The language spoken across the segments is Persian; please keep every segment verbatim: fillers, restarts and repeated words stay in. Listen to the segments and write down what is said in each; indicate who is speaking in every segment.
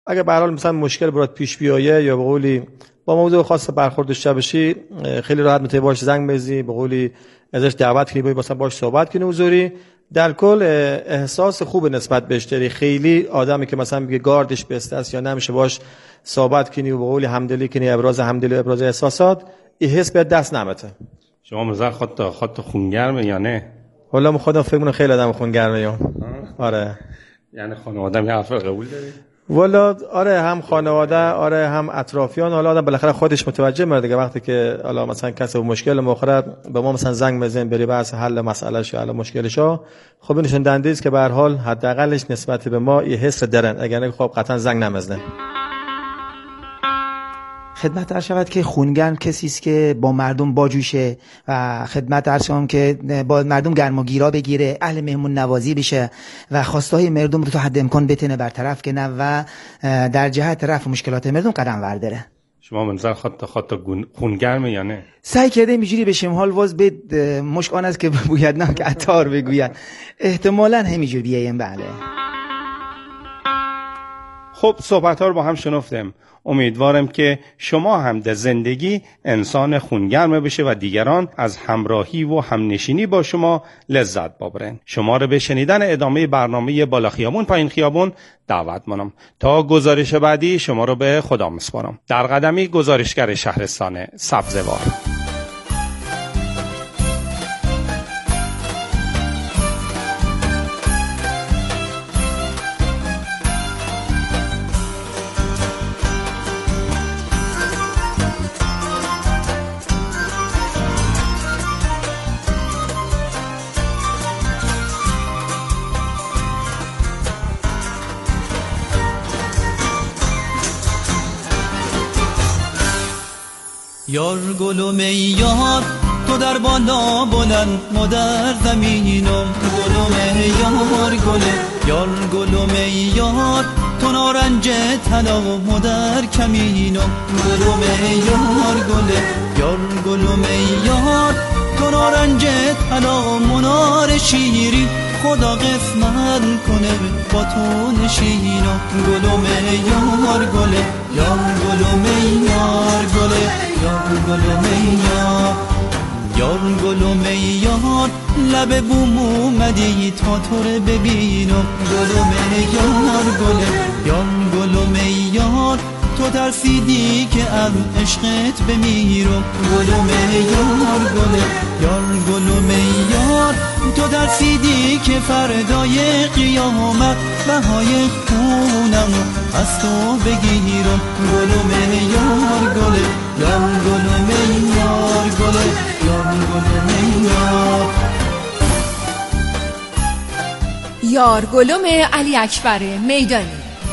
Speaker 1: اگه به هر حال مثلا مشکل برات پیش بیایه یا به قولی با موضوع خاص برخورد داشته باشی، خیلی راحت میتونی باش زنگ بزنی، به قولی ازش دعوت کنی، مثلا باش صحبت کنی حضوری. در کل احساس خوب نسبت بهش داری. خیلی آدمی که مثلا میگه گاردش بسته است یا نمیشه باش صحبت کنی و به قولی همدلی کنی، ابراز همدلی و ابراز احساسات، این حس به دست نمیته.
Speaker 2: شما مثلا خودت خودت خونگرمه یا نه؟
Speaker 1: والا من خودم فکر کنم خیلی آدم خونگرمه ام. آره.
Speaker 2: یعنی خانواده می حرف قبول داری؟
Speaker 1: والا آره، هم خانواده، آره هم اطرافیان. حالا آدم بالاخره خودش متوجه میشه دیگه، وقتی که حالا مثلا کسی با مشکل مخرب به ما مثلا زنگ بزنه بری بحث حل مسئلهش یا حل مشکلشو، خب این نشون دهنده است که به هر حال حداقلش نسبت به ما یه حس دارن، اگر نه خب قطعا زنگ نمیزنه.
Speaker 3: خدمت عرض شود که خونگرم کسی است که با مردم باجوشه و خدمت عرض شوم که با مردم گرم و گیرا بگیره، اهل مهمون نوازی بشه و خواستهای مردم رو تا حد امکان بتونه برطرف کنه و در جهت رفع مشکلات مردم قدم ورداره.
Speaker 2: شما منظر خودت خودت خونگرمه یا نه؟
Speaker 3: سعی کرده اینجوری بشیم حال واز به مشک آن است که بگوید نه که عطار بگوید. احتمالاً همینجوریه. بله.
Speaker 2: خب صحبت ها رو با هم شنفتیم. امیدوارم که شما هم در زندگی انسان خونگرم بشه و دیگران از همراهی و همنشینی با شما لذت ببرن. شما رو به شنیدن ادامه برنامه بالا خیابون پایین خیابون دعوت منم. تا گزارش بعدی شما رو به خدا میسپارم. در قدمی گزارشگر شهرستان سبزوار.
Speaker 4: یار گل و میار تو در بالا بلند ما در زمینم، گل و میار گله یار گل و میار تو نارنج طلا ما در کمینم، گل و میار گله یار گل و میار تو نارنج طلا منار شیری خدا قسمت کنه با تو نشینم، گل و میار گله یار گل و میار گله یار گل و میار یار گل و میار لب بوم اومدی تا تو رو ببینم، گل و میار گله یار گل و میار تو ترسیدی که از عشقت بمیرم، گل و میار گله یار گل و میار تو ترسیدی که فردای قیامت بهای خونم از تو بگیرم، گل و میار گله یار گل و میار گله یار گل و میار.
Speaker 5: یار گلوم علی اکبر میدانی.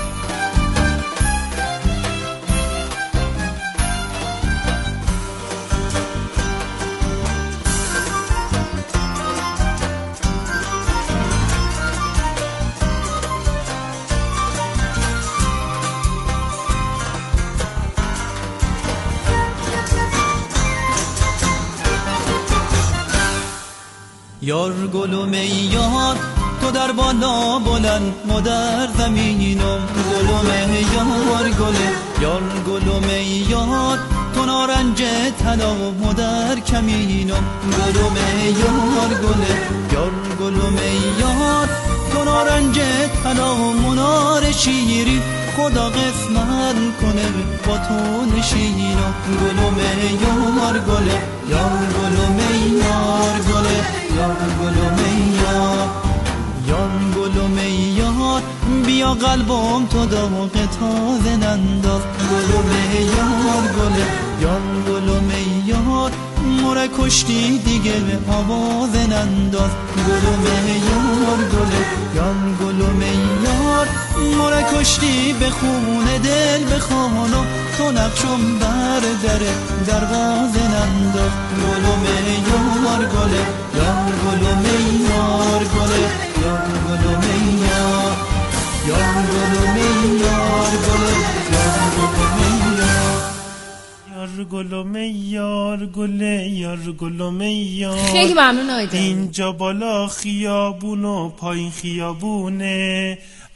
Speaker 4: یار گل و میار تو در بالا بلند ما در زمینم، گل و میار گله یار گل و میار تو نارنج طلا ما در کمینم، گل و میار گله یار گل و میار تو نارنج طلا منار شیری خدا قسمت کنه با تو نشینم، گل و میار گله یار گل و میار گله یار گل و میار یار گل و میار بیا قلبم تو داغ تازه ننداز، گل و میار گله یار گل و میار مره کشتی دیگه آواز ننداز، گل و میار گله یار گل و میار مره کشتی به خون دل بخوانم تو نقشم بر دره دروازه ننداز، گل و میار گله یار گل و میار گله یار گل و میار یار گل و میار گله یار گل و میار
Speaker 6: یار گل و میار گله یار گل و میار.
Speaker 5: خیلی ممنون آیده.
Speaker 6: اینجا بالا خیابون و پایین خیابونه،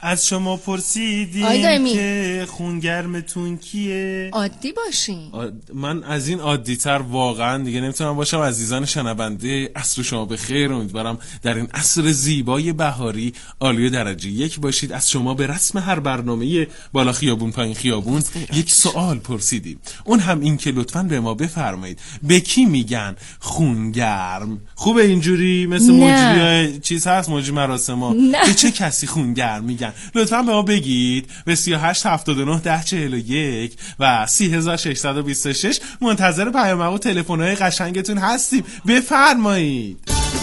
Speaker 6: از شما پرسیدیم که خونگرمتون کیه؟
Speaker 5: عادی باشین.
Speaker 7: آد... من از این عادی تر واقعا دیگه نمیتونم باشم. عزیزان شنونده، عصر شما بخیر. امیدوارم در این عصر زیبای بهاری عالی درجه یک باشید. از شما به رسم هر برنامه بالا خیابون پایین خیابون یک سوال پرسیدیم، اون هم این که لطفاً به ما بفرمایید به کی میگن خونگرم؟ خوبه اینجوری مثل موجی چیز هست، موجی مراسما، به چه کسی خونگرم میگن؟ لطفاً به ما بگید. به سی و هشت هفتاد و نه ده چهل و یک و سی هزار و ششصد و بیست و شش منتظر پیام و تلفن‌های قشنگتون هستیم. بفرمایید.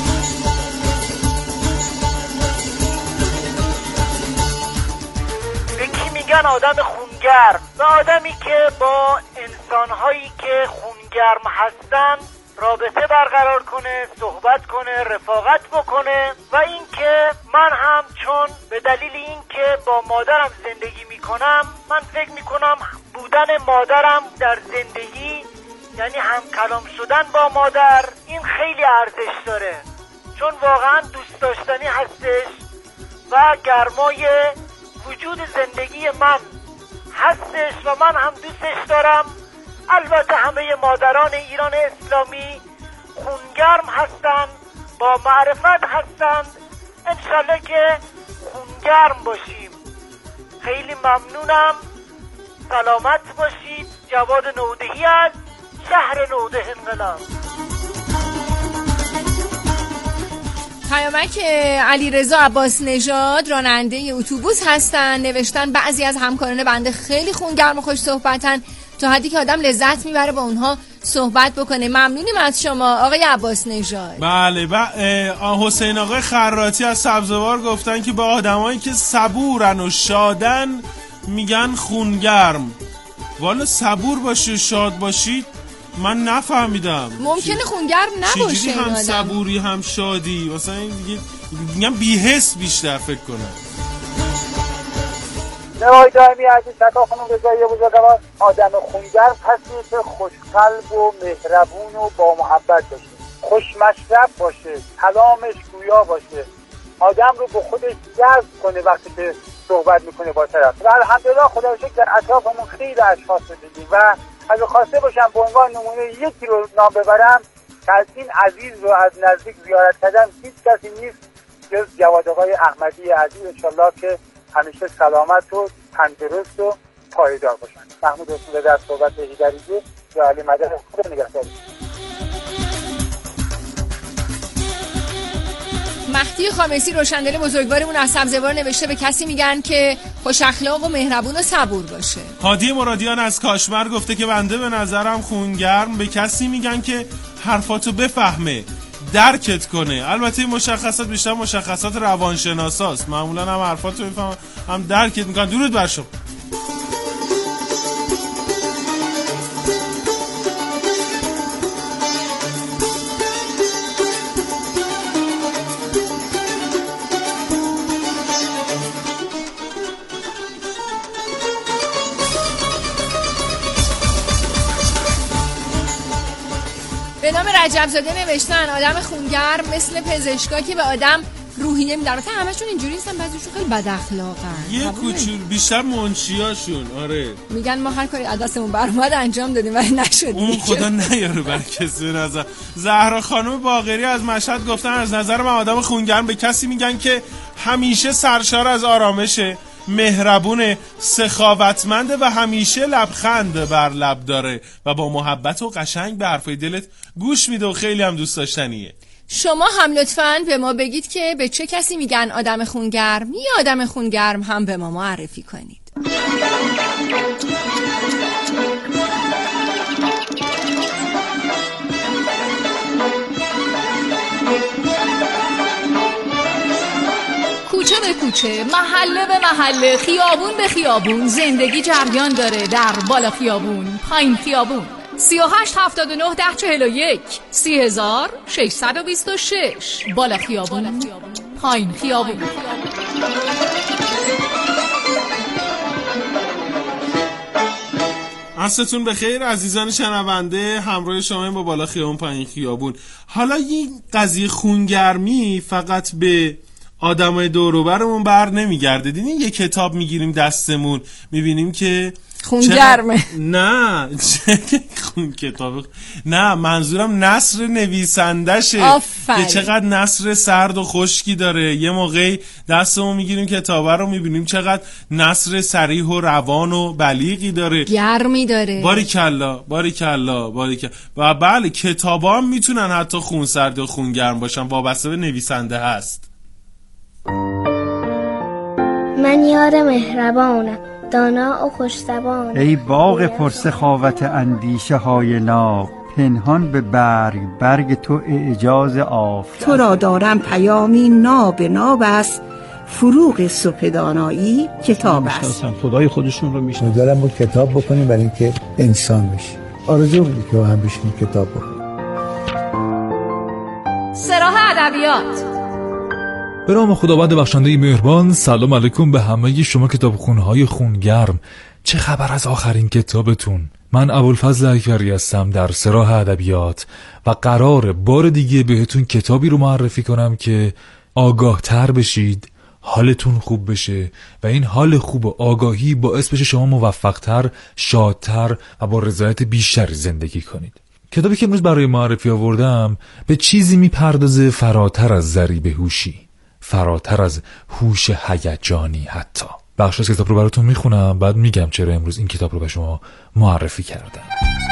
Speaker 8: به کی میگن آدم خونگرم؟ به آدمی که با انسان‌هایی که خونگرم هستن رابطه برقرار کنه، صحبت کنه، رفاقت بکنه. و این که من هم چون به دلیل این که با مادرم زندگی میکنم، من فکر میکنم بودن مادرم در زندگی یعنی هم کلام شدن با مادر، این خیلی ارزش داره، چون واقعا دوست داشتنی هستش و گرمای وجود زندگی من هستش و من هم دوستش دارم. البته همه مادران ایران اسلامی خونگرم هستند، با معرفت هستند. انشالله که خونگرم باشیم. خیلی ممنونم. سلامت باشید. جواد نودهی از شهر نوده انقلاب.
Speaker 5: پیامک علیرضا عباس نژاد راننده اتوبوس هستن، نوشتن بعضی از همکاران بنده خیلی خونگرم و خوش صحبتن تا حدی که آدم لذت میبره با اونها صحبت بکنه. ممنونیم از شما آقای عباس نژاد.
Speaker 7: بله. و حسین آقای خراتی از سبزوار گفتن که با آدمایی که صبورن و شادن میگن خونگرم. والا صبور باشی و شاد باشید من نفهمیدم.
Speaker 5: ممکنه خونگرم نباشه.
Speaker 7: چجوری هم صبوری هم شادی؟ مثلا دیگه میگم بی‌حس بیشتر فکر کنم.
Speaker 9: نوای دائمی عزیز شکا خانم رضایی بزرگوار، آدم خونگرم کسیه که خوشقلب و مهربون و با محبت باشه، خوشمشرب باشه، کلامش گویا باشه، آدم رو به خودش جذب کنه وقتی که صحبت میکنه با طرف. و الحمدلله خدا رو شکر در اطرافمون خیلی اشخاص رو دیدیم و اگه خواسته باشم به عنوان نمونه یکی رو نام ببرم که از این عزیز رو از نزدیک زیارت کردم، هیچ کسی نیست جز جواد آقای احمدی عزیز. انشالله که همیشه سلامت و تندرست و پایدار باشن. محمود رسول در صحبت هیدریزی یا علی مدد خود نگهداری.
Speaker 5: مهدی خامسی روشندل بزرگوارمون از سبزوار نوشته به کسی میگن که خوش اخلاق و مهربون و صبور باشه.
Speaker 7: هادی مرادیان از کاشمر گفته که بنده به نظرم خونگرم به کسی میگن که حرفاتو بفهمه، درکت کنه. البته این مشخصات بیشتر مشخصات روانشناساست، معمولا هم حرفاتو میفهمن هم درکت میکنن. درود بر شما.
Speaker 5: به نام رجب زاده نوشتن آدم خونگرم مثل پزشکا که به آدم روحیه میدن. البته همشون اینجوری نیستن، بعضیشون خیلی بد اخلاقن،
Speaker 7: یه کوچول بیشتر منشیاشون. آره
Speaker 5: میگن ما هر کاری از دستمون برآمد انجام دادیم ولی نشد.
Speaker 7: اون خدا نیاره بر کسی نظر. زهرا خانم باقری از مشهد گفتن از نظر من آدم خونگرم به کسی میگن که همیشه سرشار از آرامشه، مهربونه، سخاوتمنده و همیشه لبخند بر لب داره و با محبت و قشنگ به حرفای دلت گوش میده و خیلی هم دوست داشتنیه.
Speaker 5: شما هم لطفاً به ما بگید که به چه کسی میگن آدم خونگرم. یه آدم خونگرم هم به ما معرفی کنید. کوچه به کوچه، محله به محله، خیابون به خیابون زندگی جریان داره در بالا خیابون پایین خیابون. سی و هشت هفتاد و نه ده چهل و یک سی هزار ششصد و بیست و شش بالا خیابون پایین خیابون.
Speaker 7: عصرتون بخیر عزیزان شنونده، همراه شما با بالا خیابون پایین خیابون. حالا این قضیه خونگرمی فقط به آدمای دور و برمون بر نمیگرده. دیدین یه کتاب میگیریم دستمون میبینیم که
Speaker 5: خون گرمه.
Speaker 7: نه خون کتاب نه، منظورم نثر نویسندشه که چقدر نثر سرد و خشکی داره. یه موقعی دستمون میگیریم کتابه رو میبینیم چقدر نثر صریح و روان و بلیغی داره،
Speaker 5: گرمی داره.
Speaker 7: باریکلا باریکلا باریکلا. و بله کتابا هم میتونن حتی خون سرد و خون گرم باشن، وابسته به نویسنده هست.
Speaker 10: من یار مهربانم، دانا و خوش‌زبانم.
Speaker 11: ای باغ پرسخاوت اندیشه های ناب، پنهان به برگ برگ تو اعجاز آفتاب.
Speaker 12: تو را دارم پیامی ناب ناب است، فروغ صبح دانایی کتاب است.
Speaker 13: خدای خودشون رو میشناسن. دارم بود کتاب بکنیم برای اینکه انسان بشیم. آرزو بود که هم بشیم کتاب بکنیم.
Speaker 5: سراح ادبیات.
Speaker 14: به نام خداوند بخشنده مهربان. سلام علیکم به همه شما کتابخونه‌های خونگرم. چه خبر از آخرین کتابتون؟ من ابوالفضل اکبری هستم در سراح ادبیات و قرار بار دیگه بهتون کتابی رو معرفی کنم که آگاه تر بشید، حالتون خوب بشه و این حال خوب و آگاهی باعث بشه شما موفق‌تر، شادتر و با رضایت بیشتری زندگی کنید. کتابی که امروز برای معرفی آوردم به چیزی میپردازه فراتر از ضریب هوشی، فراتر از هوش هیجانی. حتی بخش از کتاب رو براتون میخونم، بعد میگم چرا امروز این کتاب رو به شما معرفی کردم.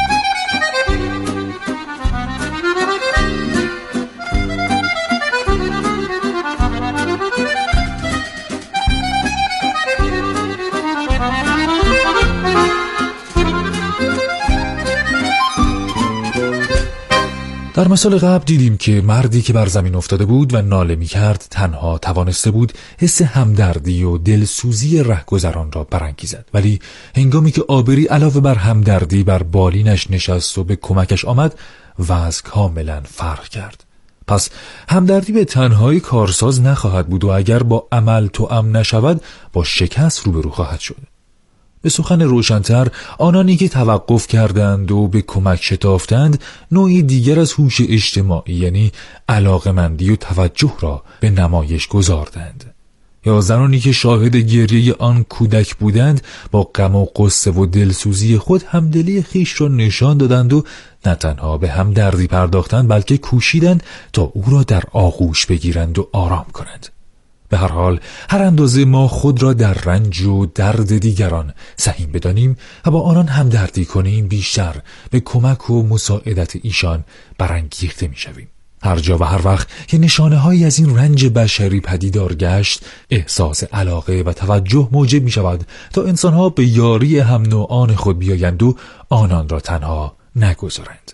Speaker 14: در مثال قبل دیدیم که مردی که بر زمین افتاده بود و ناله می کرد تنها توانسته بود حس همدردی و دلسوزی رهگذران را برانگیزد، ولی هنگامی که آبری علاوه بر همدردی بر بالینش نشست و به کمکش آمد، وضع کاملا فرق کرد. پس همدردی به تنهایی کارساز نخواهد بود و اگر با عمل توأم نشود با شکست روبرو خواهد شد. به سخن روشن‌تر، آنانی که توقف کردند و به کمک شتافتند نوعی دیگر از هوش اجتماعی یعنی علاقمندی و توجه را به نمایش گذاردند. یا زنانی که شاهد گریه آن کودک بودند با غم و غصه و دلسوزی خود همدلی خیش را نشان دادند و نه تنها به همدردی پرداختند بلکه کوشیدند تا او را در آغوش بگیرند و آرام کنند. به هر حال هر اندازه ما خود را در رنج و درد دیگران سهیم بدانیم و با آنان همدردی کنیم، بیشتر به کمک و مساعدت ایشان برانگیخته می‌شویم. هر جا و هر وقت که نشانه‌هایی از این رنج بشری پدیدار گشت، احساس علاقه و توجه موجب می‌شود تا انسان‌ها به یاری هم نوعان خود بیایند و آنان را تنها نگذارند.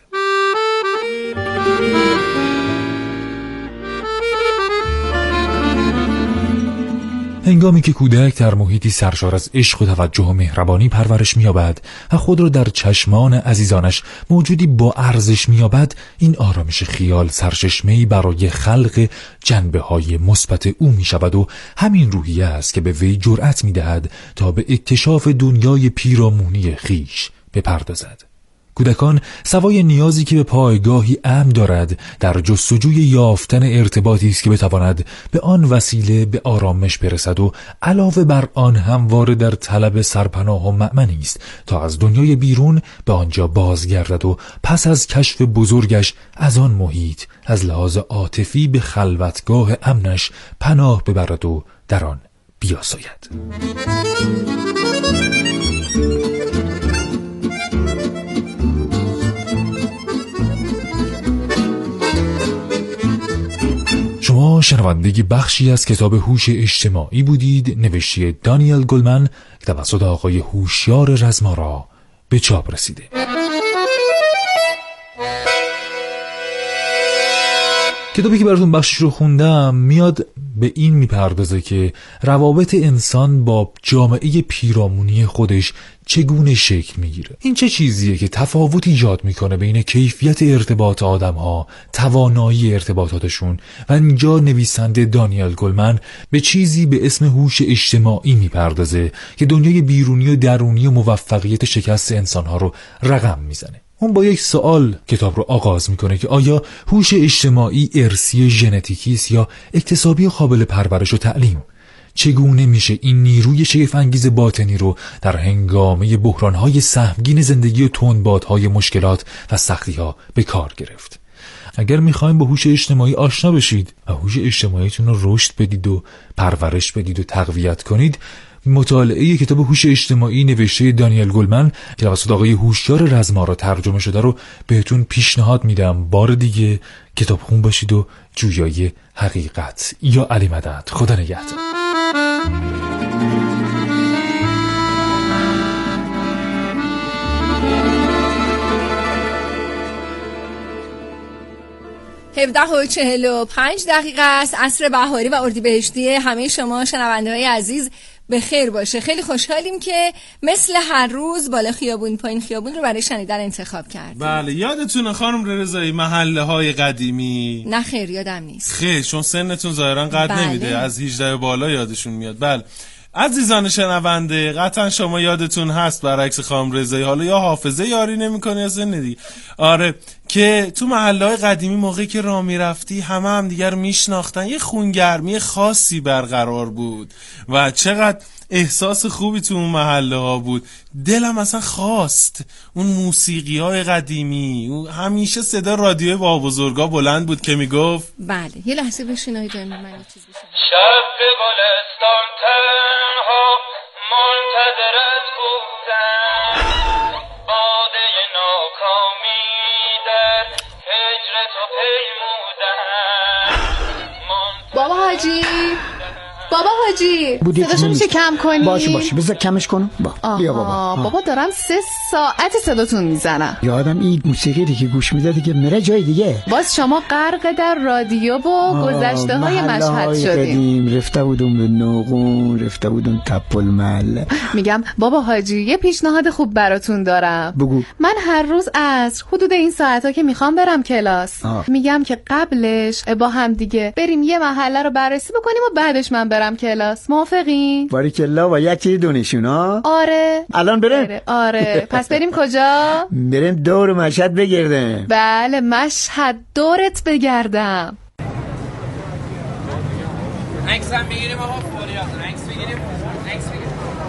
Speaker 14: هنگامی که کودک در محیطی سرشار از عشق و توجه و مهربانی پرورش می‌یابد و خود را در چشمان عزیزانش موجودی با ارزش می‌یابد، این آرامش خیال سرچشمه‌ای برای خلق جنبه‌های مثبت او می‌شود و همین روحیه است که به وی جرأت می‌دهد تا به اکتشاف دنیای پیرامونی خیش بپردازد. کودکان سوای نیازی که به پایگاهی امن دارد در جستجوی یافتن ارتباطی است که بتواند به آن وسیله به آرامش برسد و علاوه بر آن همواره در طلب سرپناه و مأمنی است تا از دنیای بیرون به آنجا بازگردد و پس از کشف بزرگش از آن محیط از لحاظ عاطفی به خلوتگاه امنش پناه ببرد و در آن بیاساید. شما شنوندگی بخشی از کتاب هوش اجتماعی بودید، نوشته دانیل گلمن که توسط آقای هوشیار رزمارا به چاپ رسیده. کتابی که براتون بخشش رو خوندم میاد به این میپردازه که روابط انسان با جامعه پیرامونی خودش چگونه شکل میگیره. این چه چیزیه که تفاوت ایجاد میکنه بین کیفیت ارتباط آدم‌ها، توانایی ارتباطاتشون و اینجا نویسنده دانیل گلمن به چیزی به اسم هوش اجتماعی میپردازه که دنیای بیرونی و درونی و موفقیت شکست انسانها رو رقم میزنه. اون با یک سوال کتاب رو آغاز میکنه که آیا هوش اجتماعی ارثی ژنتیکی است یا اکتسابی قابل پرورش و تعلیم؟ چگونه میشه این نیروی شگفت انگیز باطنی رو در هنگامه بحران‌های سهمگین زندگی و تندبادهای مشکلات و سختی‌ها به کار گرفت؟ اگر میخوایم با هوش اجتماعی آشنا بشید و هوش اجتماعیتون رو رشد بدید و پرورش بدید و تقویت کنید، مطالعه کتاب هوش اجتماعی نوشته دانیل گلمن که توسط آقای هوشیار رزمارا ترجمه شده رو بهتون پیشنهاد میدم. بار دیگه کتاب خون باشید و جویای حقیقت. یا علی مدد. خدا نگهدار.
Speaker 5: هفده و چهل و پنج دقیقه است. عصر بهاری و اردیبهشتی همه شما شنونده‌های عزیز به خیر باشه. خیلی خوشحالیم که مثل هر روز بالا خیابون پایین خیابون رو برای شنیدن انتخاب کردیم.
Speaker 7: بله یادتونه خانم رضایی محله های قدیمی؟ نه
Speaker 5: خیر یادم نیست.
Speaker 7: خیر چون سنتون ظاهرا قد
Speaker 5: بله.
Speaker 7: نمیده، از هجده بالا یادشون میاد. بله عزیزان شنونده قطعا شما یادتون هست برعکس خانم رضایی حالا یا حافظه یاری نمیکنه یا سن دیگه، آره، که تو محله‌های قدیمی موقعی که راه میرفتی همه هم دیگر رو میشناختن، یه خونگرمی خاصی برقرار بود و چقدر احساس خوبی تو اون محله ها بود. دلم اصلا خواست اون موسیقی های قدیمی، همیشه صدا رادیوی با بزرگا بلند بود که میگفت
Speaker 5: بله یه لحظه بشین های دائمی من یه چیز بشین.
Speaker 15: شب به گلستان تنها منتظرت بودم، باده ناکامی در هجر تو پیمودم.
Speaker 5: بابا حاجی بابا حاجی صداشو میشه کم کنی؟
Speaker 16: باشه باشه بذار کمش کنم. با. بیا بابا.
Speaker 5: بابا دارم سه ساعت صداتون میزنم.
Speaker 16: یادم این موسیقی که گوش میدادی که میره جای دیگه.
Speaker 5: باز شما غرق در رادیو و گذشته های مشهد شدیم.
Speaker 16: رفته بودم به نوغون، رفته بودم تپل محله.
Speaker 5: میگم بابا حاجی یه پیشنهاد خوب براتون دارم.
Speaker 16: بگو.
Speaker 5: من هر روز عصر حدود این ساعتا که میخوام برم کلاس آه. میگم که قبلش با هم دیگه بریم یه محله رو بررسی بکنیم و بعدش من برم کلاس. موافقین؟
Speaker 16: باریکلا با یکی دونشون ها؟
Speaker 5: آره.
Speaker 16: الان بریم؟
Speaker 5: آره. آره. پس بریم کجا؟
Speaker 16: بریم دور مشهد بگردم.
Speaker 5: بله مشهد دورت بگردم.
Speaker 15: عکس هم بگیریم آقا فوریات. عکس بگیریم. عکس بگیریم.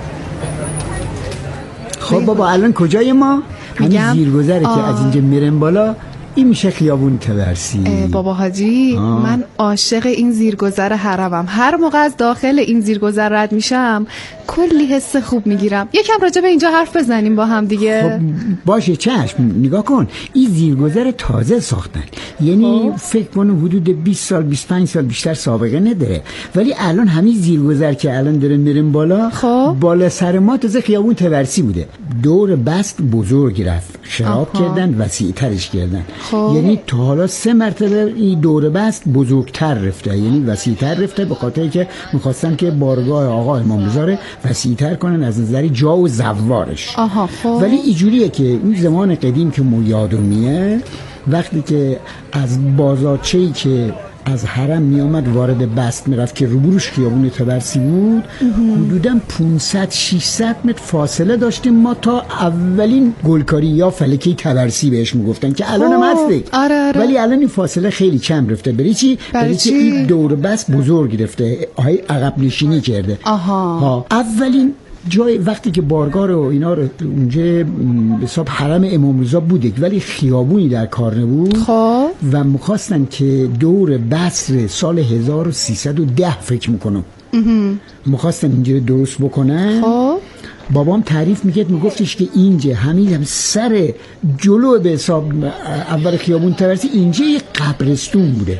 Speaker 16: خب بابا الان کجای ما؟ همین زیرگذره که از اینجا میرم بالا این میشه خیابون تبرسی.
Speaker 5: بابا حاجی آه. من عاشق این زیرگذر حرمم. هر موقع از داخل این زیرگذر رد میشم کلی حس خوب میگیرم. یکم راجع به اینجا حرف بزنیم با هم دیگه.
Speaker 16: خب باشه چشم. نگاه کن این زیرگذر تازه ساختن، یعنی خب. فکر کنم حدود بیست سال بیست و پنج سال بیشتر سابقه نداره، ولی الان همین زیرگذر که الان داره میریم بالا خب. بالا سر ما تازه خیابون تبرسی بوده. دور بست بزرگ رفت، شراب کردن وسیع ترش کردن. خب. یعنی تا حالا سه مرتبه این دور بست بزرگتر رفته، یعنی وسیع‌تر رفته، به خاطر که می‌خواستن که بارگاه آقا امام رضا وسیع‌تر کنن از نظر جا و زوارش.
Speaker 5: آها خب.
Speaker 16: ولی اینجوریه که اون زمان قدیم که ما یادمونه وقتی که از بازارچه‌ای که از حرم می آمد وارد بست می رفت که روبروش خیابون تبرسی بود، حدوداً پانصد ششصد متر فاصله داشتیم ما تا اولین گلکاری یا فلکه تبرسی بهش می گفتن که الان هم هسته.
Speaker 5: آره آره.
Speaker 16: ولی الان این فاصله خیلی کم رفته. برای چی؟ برای چی این دور بست بزرگ رفته، آهای عقب نشینی کرده.
Speaker 5: آها.
Speaker 16: ها. اولین جای وقتی که بارگاه رو اینا رو اونجا به حساب حرم امام رضا بوده ولی خیابونی در کار نبود
Speaker 5: خب.
Speaker 16: و می‌خواستن که دور بصره سال هزار و سیصد و ده فکر میکنم می‌خواستن اینجا درست بکنن.
Speaker 5: خب
Speaker 16: بابام تعریف میکرد میگفتش که اینجا همین هم سر جلو به حساب اول خیابون تبرسی اینجا یک قبرستون بوده.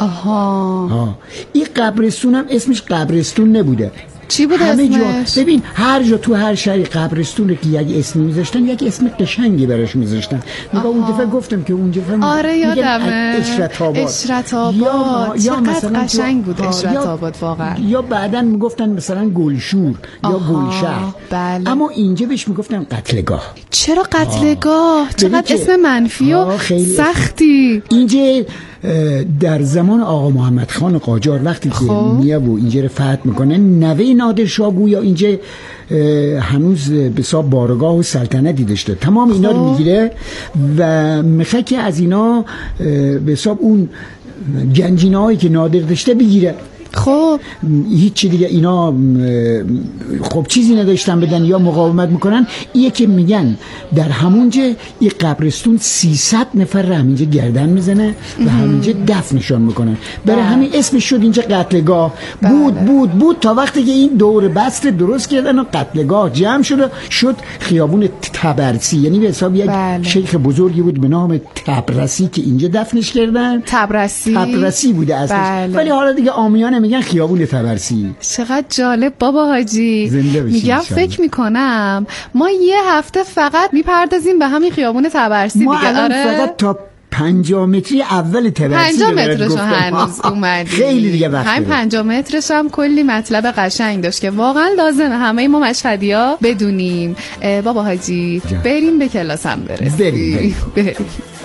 Speaker 5: آها.
Speaker 16: آه. این قبرستون هم اسمش قبرستون نبوده.
Speaker 5: چی بود
Speaker 16: همه
Speaker 5: اسمش؟
Speaker 16: جا ببین هر جا تو هر شهری قبرستون رو که یک اسمی میذاشتن یک اسم قشنگی براش میذاشتن. نگاه اون دفعه گفتم که اونجا
Speaker 5: آره یادمه
Speaker 16: اشرت آباد.
Speaker 5: اشرت آباد یا چقدر قشنگ بود اشرت آباد واقعا.
Speaker 16: یا بعداً میگفتن مثلا گلشور یا گلشهر.
Speaker 5: بله.
Speaker 16: اما اینجا بهش میگفتن قتلگاه.
Speaker 5: چرا قتلگاه؟ چقدر اسم منفی و سختی.
Speaker 16: اینجا در زمان آقا محمد خان قاجار وقتی که میاد و اینجا رو فتح میکنه، نوه نادر شاه گویا اینجا هنوز به حساب بارگاه و سلطنتی داشته، تمام اینا رو میگیره و میخواد که از اینا به حساب اون گنجینه‌هایی که نادر داشته بگیره.
Speaker 17: خب
Speaker 16: هیچ دیگه اینا خب چیزی نداشتن بدن یا مقاومت میکنن. ایه که میگن در همونجا این قبرستون سیصد نفر رو همینجا گردن میزنه و همینجا دفنشان میکنن. برای همین اسمش شد اینجا قتلگاه. بود بود بود تا وقتی که این دور بسته درست کردن و قتلگاه جمع شد شد خیابون تبرسی، یعنی به حساب یک شیخ بزرگی بود به نام تبرسی که اینجا دفنش کردن.
Speaker 17: تبرسی
Speaker 16: تبرسی بوده اصلش، ولی حالا دیگه عامیانه میگن خیابون تبرسی.
Speaker 17: چقدر جالب بابا حاجی. میگم فکر میکنم ما یه هفته فقط میپردازیم به همین خیابون تبرسی
Speaker 16: ما
Speaker 17: دیگه.
Speaker 16: الان فقط تا پنجاه متری اول تبرسی
Speaker 17: پنجاه مترش هنوز اومدی.
Speaker 16: خیلی دیگه وقت
Speaker 17: همین پنجاه مترش هم کلی مطلب قشنگ داشت که واقعا لازمه همه ما مشهدی‌ها بدونیم. بابا حاجی بریم به کلاس هم برسیم.
Speaker 16: بریم بریم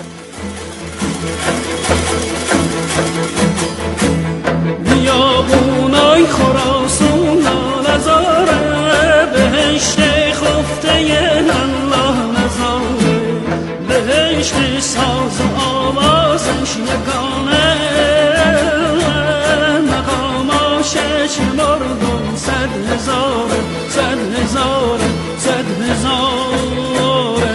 Speaker 18: بیابونای خراسون نظاره، بهشت خفته الله نظاره، بهشت ساز و آوازش یگانه، مقاماش چه مردم صد هزاره صد هزاره صد هزاره.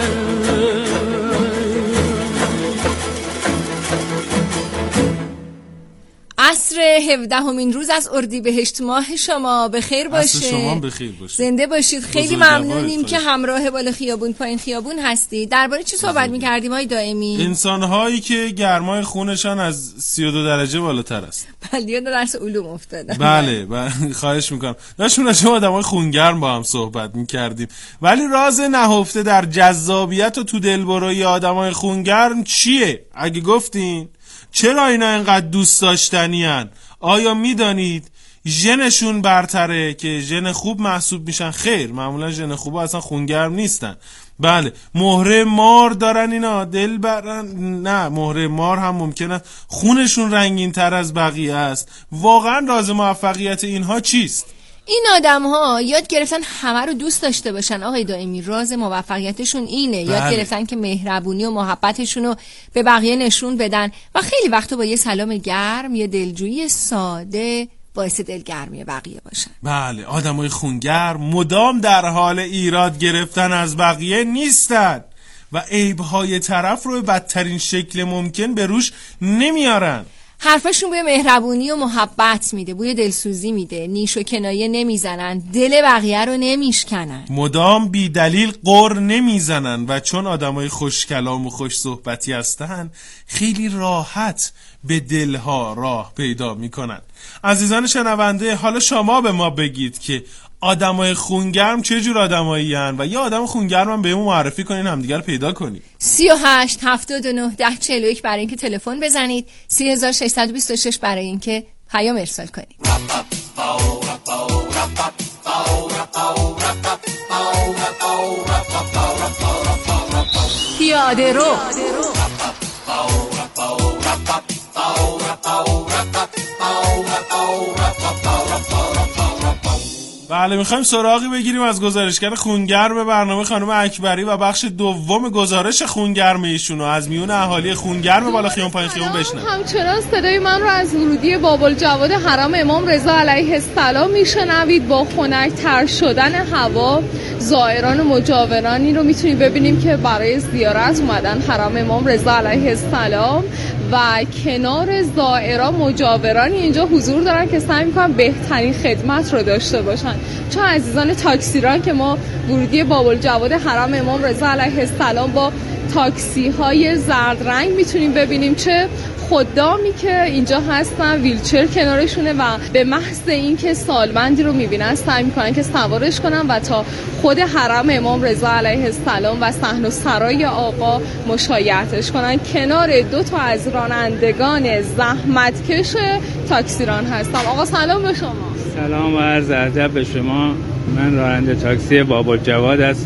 Speaker 5: عصر هفدهمین روز از اردیبهشت ماه شما بخیر باشه.
Speaker 7: عصر شما بخیر باشه.
Speaker 5: زنده باشید. خیلی ممنونیم که همراه بالا خیابون پایین خیابون هستید. درباره چی صحبت می‌کردیم آقای دائمی؟
Speaker 7: انسان‌هایی که گرمای خونشان از سی و دو درجه بالاتر است.
Speaker 5: بله یاد درس علوم افتادم.
Speaker 7: بله خواهش می‌کنم. داشتیم راجع به آدمای خونگرم با هم صحبت می‌کردیم. ولی راز نهفته در جذابیت و تو دلبرای آدمای خونگرم چیه؟ اگه گفتین چرا اینا اینقدر دوست داشتنی هن؟ آیا میدانید ژنشون برتره که ژن خوب محسوب میشن؟ خیر، معمولا ژن خوبا اصلا خونگرم نیستن. بله مهره مار دارن اینا، دل برن. نه مهره مار هم ممکنه خونشون رنگین تر از بقیه است. واقعا راز موفقیت اینها چیست؟
Speaker 5: این آدم ها یاد گرفتن همه رو دوست داشته باشن آقای دائمی. راز موفقیتشون اینه. بله. یاد گرفتن که مهربونی و محبتشون رو به بقیه نشون بدن و خیلی وقتا با یه سلام گرم، یه دلجویی ساده باعث دلگرمی بقیه باشن.
Speaker 7: بله آدمای خونگرم مدام در حال ایراد گرفتن از بقیه نیستن و عیب‌های طرف رو به بدترین شکل ممکن به روش نمیارن.
Speaker 5: حرفشون بوی مهربونی و محبت میده، بوی دلسوزی میده، نیش و کنایه نمیزنن، دل بقیه رو نمیشکنن،
Speaker 7: مدام بی دلیل قر نمیزنن و چون آدمای خوش کلام و خوش صحبتی هستن خیلی راحت به دلها راه پیدا میکنن. عزیزان شنونده، حالا شما به ما بگید که آدمای خونگرم چه جور آدمایی هن و یا آدم خونگرم هم بهمون معرفی کنین، همدیگر پیدا کنیم.
Speaker 5: سی و هشت هفتاد و نه ده چهل و یک برای اینکه تلفن بزنید، سی هزار و ششصد و بیست و شش برای اینکه پیام ارسال کنید. پیاده رو
Speaker 7: بله میخوایم سراغی بگیریم از گزارشگر خونگرم برنامه خانم اکبری و بخش دوم گزارش خونگرم ایشونو از میون اهالی خونگرم بالا خیابون پایین خیابون بشنویم.
Speaker 17: همچنان صدای من رو از ورودی باب‌الجواد حرم امام رضا علیه السلام میشنوید. با خنک‌تر شدن هوا زائران و مجاورانی رو میتونید ببینیم که برای زیارت اومدن حرم امام رضا علیه السلام و کنار زائران مجاورانی اینجا حضور دارن که سعی میکنن بهترین خدمت رو داشته باشن. چون عزیزان تاکسیران که ما ورودی باب‌الجواد حرم امام رضا علیه السلام با تاکسی های زرد رنگ میتونیم ببینیم، چه خدامی که اینجا هستن ویلچر کنارشونه و به محض اینکه سالمندی رو میبینن سعی میکنن که سوارش کنن و تا خود حرم امام رضا علیه السلام و صحن و سرای آقا مشایعتش کنن. کنار دو تا از رانندگان زحمتکش تاکسیران هستم. آقا سلام به شما.
Speaker 19: سلام و عرض ادب به شما. من راننده تاکسی باب‌الجواد هستم.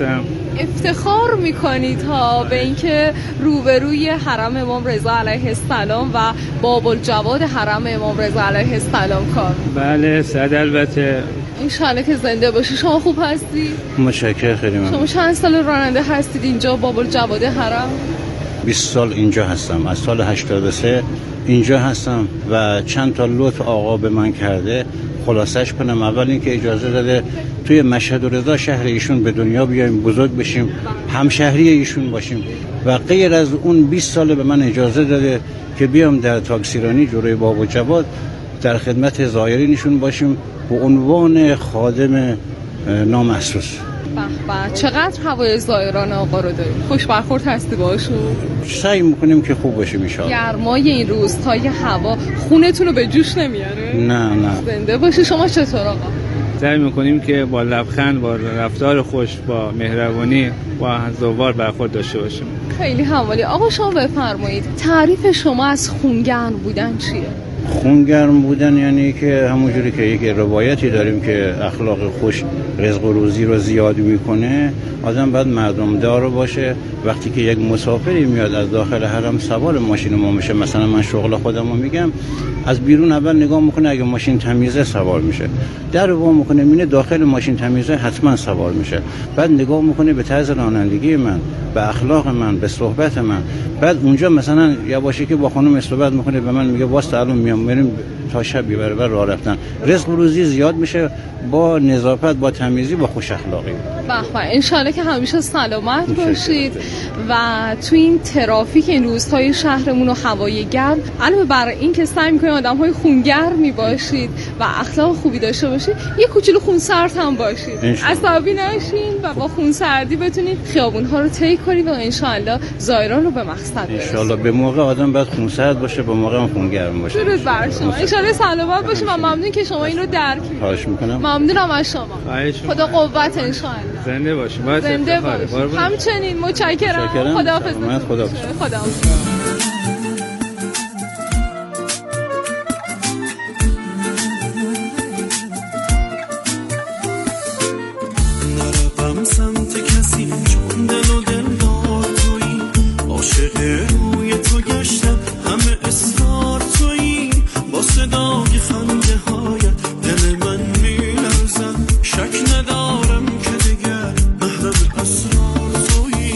Speaker 17: افتخار میکنید ها به اینکه روبروی حرم امام رضا علیه السلام و باب الجواد حرم امام رضا علیه السلام کار.
Speaker 19: بله صد البته.
Speaker 17: انشالله که زنده باشی. شما خوب هستی؟
Speaker 19: متشکرم خیلی ممنون.
Speaker 17: شما چند سال راننده هستید اینجا باب الجواد حرم؟
Speaker 19: بیست سال اینجا هستم. از سال هشتاد و سه اینجا هستم و چند تا لطف آقا به من کرده. خلاصش کنم، اول اینکه اجازه داده توی مشهد و رضا شهر ایشون به دنیا بیایم، بزرگ بشیم، همشهری ایشون باشیم و غیر از اون بیست سال به من اجازه داده که بیام در تاکسیرانی جلوی باب الجواد در خدمت زائرینشون باشیم به عنوان خادم نامحسوس.
Speaker 17: به به، چقدر هوای زائران آقا رو داریم. خوش برخورد هستی باشون؟
Speaker 19: سعی میکنیم که خوب باشیم ان شاءالله.
Speaker 17: گرمای این روزهای هوا خونتون رو به جوش نمیاره؟
Speaker 19: نه نه.
Speaker 17: زنده باشی. شما چطور آقا؟
Speaker 19: سعی میکنیم که با لبخند، با رفتار خوش، با مهربانی با زوار برخورد داشته باشیم.
Speaker 17: خیلی حوالی. آقا شما بفرمایید تعریف شما از خونگرم بودن چیه؟
Speaker 19: خونگرم بودن یعنی که همونجوری که یک روایتی داریم که اخلاق خوش رزق و روزی رو زیاد میکنه، آدم باید مردمدار باشه. وقتی که یک مسافری میاد از داخل حرم سوار ماشین ما میشه، مثلا من شغل خودم رو میگم، از بیرون اول نگاه میکنه، اگه ماشین تمیزه سوار میشه، در رو وا میکنه میبینه داخل ماشین تمیزه حتما سوار میشه، بعد نگاه میکنه به طرز رانندگی من، به اخلاق من، به صحبت من، بعد اونجا مثلا یواشکی که با خانم صحبت میکنه به من میگه واسه الان میام بریم تا شب بیبره بر راه رفتن. رزق و روزی زیاد میشه با نظافت، با تمیزی، با خوش اخلاقی.
Speaker 17: به به، ان شاءالله که همیشه سلامت باشید و تو این ترافیک این روزهای شهرمون و هوای گرم، علاوه بر این که سعی می‌کنید آدم‌های خونگرمی باشید و اخلاق خوبی داشته باشید، یه کوچولو خونسرد هم باشید. عصبی نشین و با خونسردی بتونید خیابون‌ها رو طی کنید و ان شاءالله زائران رو به مقصد برسونید.
Speaker 19: ان شاءالله به موقع آدم باید خونسرد باشه، به موقع هم خونگرم باشه.
Speaker 17: درود بر شما. ان شاءالله سلامت باشید و ممنون که شما این رو درک کردید.
Speaker 19: خواهش می‌کنم.
Speaker 17: ممنونم از شما. خدا قوت ان شاءالله.
Speaker 19: زنده باشید. باید
Speaker 17: زنده باشید. همچنین متشکرم. خداحافظ.
Speaker 19: خداحافظ.
Speaker 17: خداحافظ.
Speaker 18: نرفم سمت کسی چون دل و دل دار تویی، عاشق روی تو گشتم همه اصرار تویی، با صدای خنده هایت دل من میلرزد، شک ندارم که دیگر محرم اسرار تویی،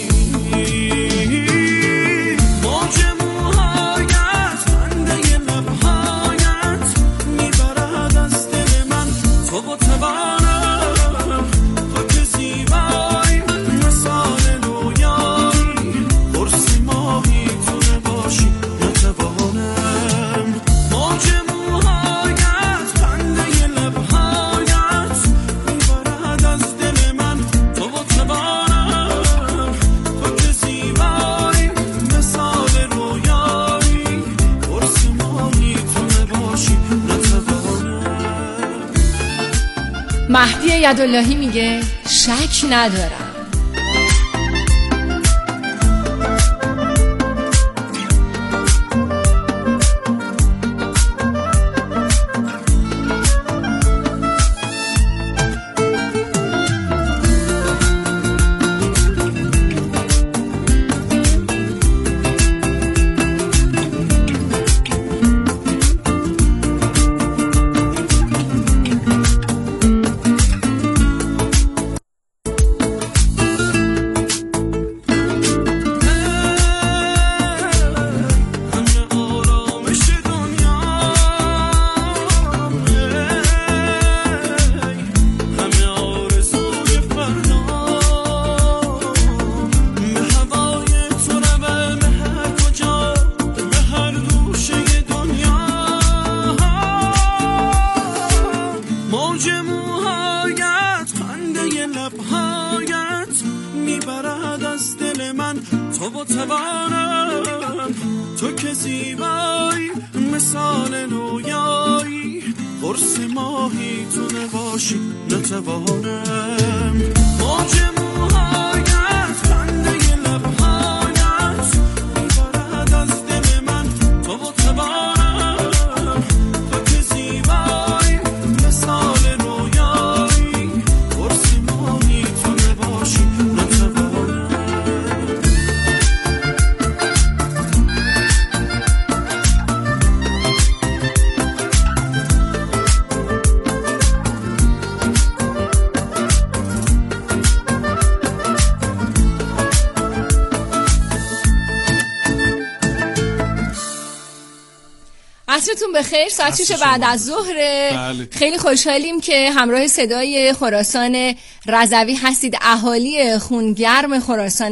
Speaker 18: موج موهایت خنده لبهایت میبرد از دل من، تو با توانم تو که زیبایی مثال رویایی، قرص ماهی تو نباشی نتوانم، موج موهایت خنده لبهایت میبرد از دل من، تو با توانم تو که زیبایی مثال رویایی، قرص ماهی تو نباشی نتوانم.
Speaker 5: مهدی یداللهی میگه شک ندارم.
Speaker 18: موج موهایت خنده لبهایت میبرد از دل من، تو با توانم تو که زیبایی مثال رویایی، قرص ماهی تو نباشی نتوانم، موج موهایت خنده لبهایت میبرد از دل من، تو با توانم تو که زیبایی مثال رویایی، قرص ماهی تو نباشی نتوانم.
Speaker 5: عصرتون بخیر. ساعت شش بعد از ظهر.
Speaker 7: بله.
Speaker 5: خیلی خوشحالیم که همراه صدای خراسان رضوی هستید، اهالی خونگرم خراسان